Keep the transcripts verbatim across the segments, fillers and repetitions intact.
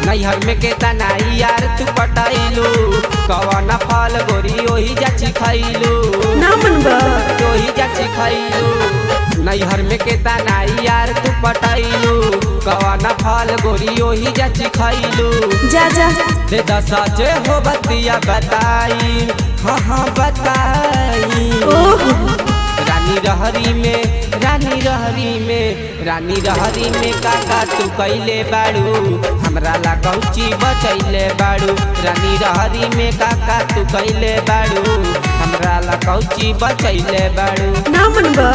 नैहर में के तनाई यार तू पटाइलू कवन फल गोरी ओही जाची खैलू ना मनबा ओही जाची खैलू नैहर में के तनाई यार तू पटाइलू कवन फल गोरी ओही जाची खैलू जा जा दे दसाचे हो बतिया बताई हाँ हाँ बताई ओह रानी रहरी में रानी रहरी में रानी रहरी में काका तू कैले बाड़ू हमरा ला कौची बचैले बाड़ू रानी रहरी में काका तू कैले बाड़ू हमरा ला कौची बचैले बाड़ू ना मनबा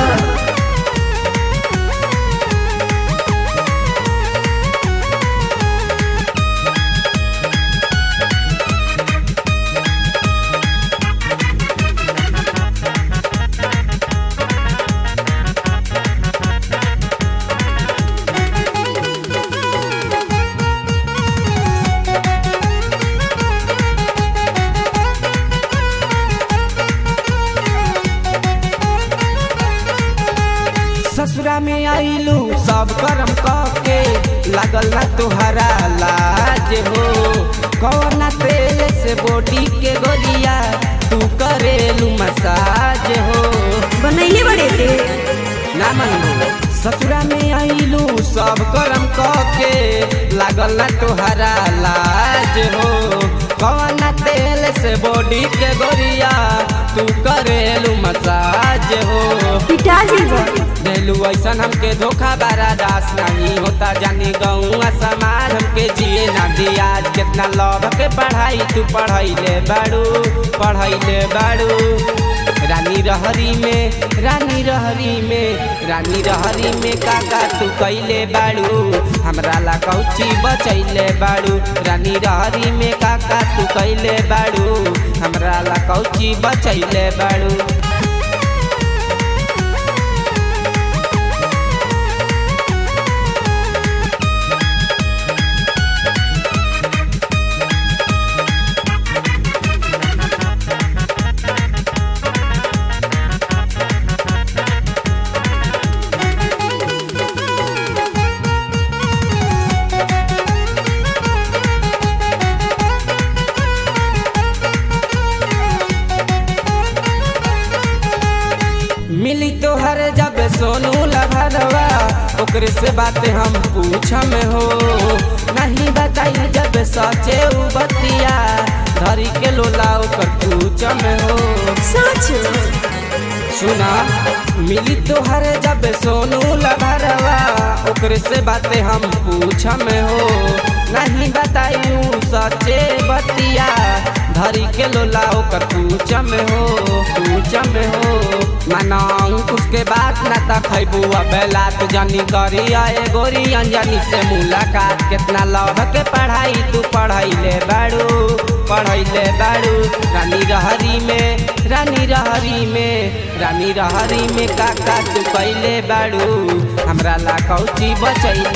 ससुरा में आइलू सब करम के लागल ना तुहरा लाज हो कौना तेल से बॉडी के गोलिया तू करेलू मसाज हो बनैले बड़े थे ना मन ससुरा में आइलू सब करम के लागल ना तुहरा लाज हो कौना तेल से बॉडी के गोलिया तू करेलू मसाज हो पिटा जीवा देलू ऐसा हमके धोखा बारा दास नहीं होता जानी गौआ समाज हमके जिए ना दिया कितना लव के पढ़ाई तू पढ़ैले बाड़ू पढ़ैले बाड़ू रानी रहरी में रानी रहरी में रानी रहरी में काका तू कैले बाड़ू हमरा ला कौची बचैले बाड़ू रानी रहरी में काका तू कैले बाड़ू हमरा ला कौची बचैले बाड़ू मिली तोहर जब सोनू लभरवा ओकरे से बातें हम पूछम हो नहीं बताई जब सचे उ बतिया धरी के लोला ओकर पूछम हो सच सुना मिली तोहर जब सोनू लभरवा ओकरे से बातें हम पूछम हो नहीं बताई सचे बतिया धरी के लोला ओकर पूछम हो पूछम हो मनाऊ उसके बाद न तखबू अबेला तू जानी करी आए गोरी अंजनी से मुलाकात कितना लव के पढ़ाई तू पढ़ैले बाड़ू पढ़ैले बाड़ू रानी रहरी में रानी रहरी में रानी रहरी में काका तू कैले बाड़ू हमरा ला कौची बचैले